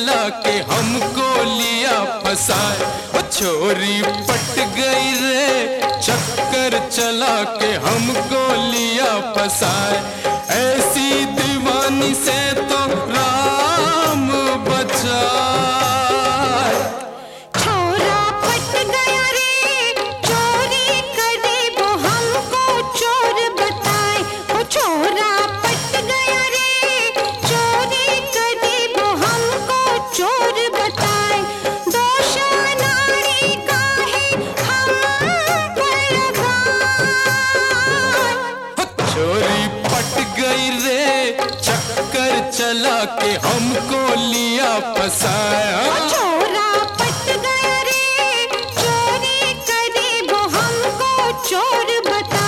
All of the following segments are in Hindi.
चला के हमको लिया फसाए। वो छोरी पट गई रे, चक्कर चला के हमको लिया फसाए। ऐसी दीवानी से तो राम बचाए। छोरा पट गया रे, चोरी करे वो हमको चोर बताए। वो छोरा पट गया रे, चोरी करे वो हमको चोर बताए। दोष नारी का है हम पर लगाए। छोरी पट गई रे, चक्कर चला के हमको लिया फसाया। छोरा पट गया रे, चोरी करे वो हमको चोर बताए।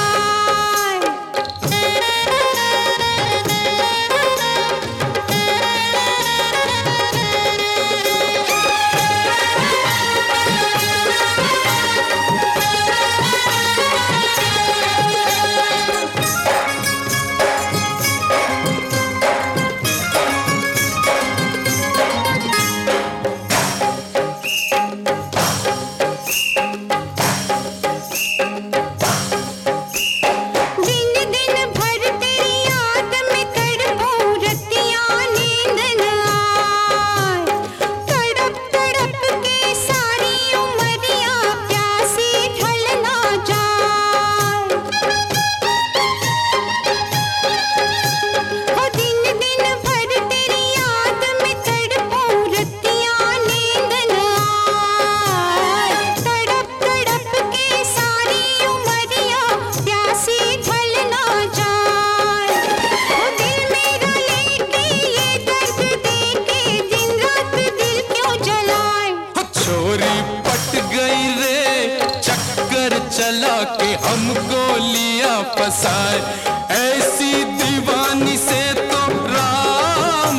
चला के हमको लिया फसाए। ऐसी दीवानी से तो राम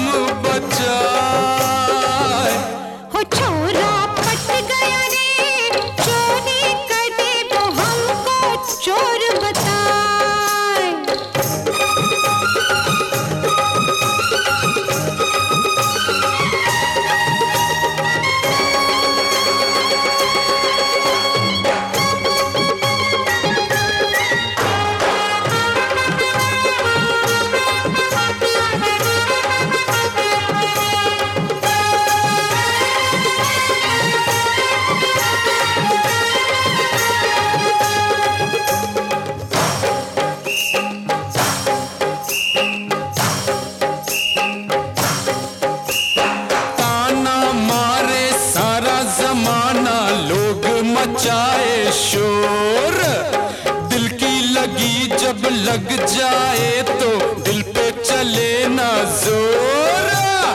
बचाए। हो छोरा पट गया रे, चोरी करे वो हमको चोर बताए। मचाए शोर, दिल की लगी जब लग जाए तो दिल पे चले ना जोर।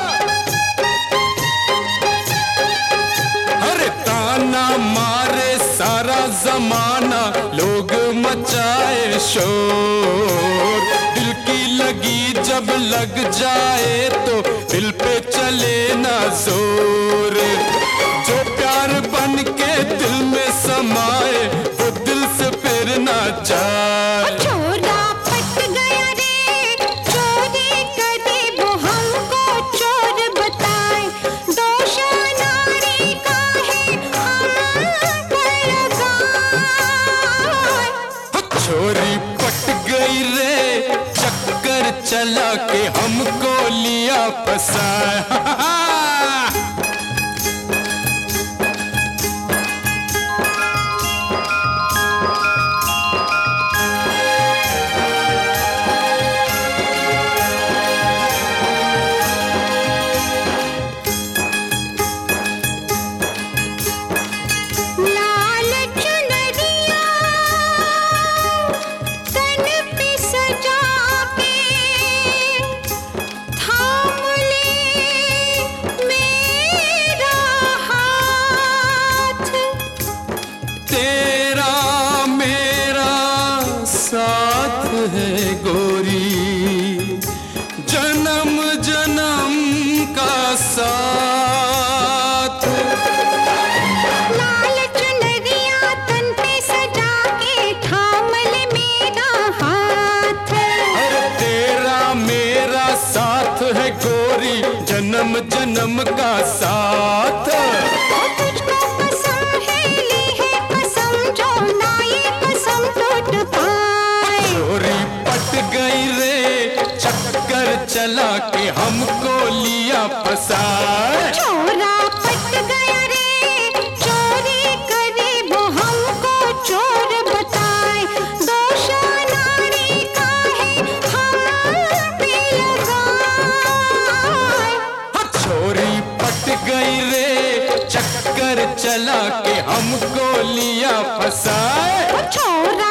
अरे ताना मारे सारा जमाना, लोग मचाए शोर। दिल की लगी जब लग जाए तो दिल पे चले ना जोर। जो प्यार बन के दिल में समाए वो दिल से फिर ना जाए। छोरा पट गया रे, चोरी करे वो हमको चोर बताए। दोष नारी का है हम पर लगाए। छोरी पट गई रे, चक्कर चला के हमको लिया फसाए। साथ है गोरी जन्म जन्म का साथ। लाल चुनरिया तन पे सजा के थाम ले मेरा हाथ। अरे तेरा मेरा साथ है गोरी जन्म जन्म का साथ। तुझको कसम है, ली है कसम, जो ना ये कसम टूट पाए। चोरी पट गई रे, चक्कर चला के हमको लिया फसाए। चोरा पट गया रे, चोरी करे वो हमको चोर बताए। दोष नारी का है हम पे लगाए। चोरी पट गई रे, चक्कर चला के हमको लिया फसाए। छोरा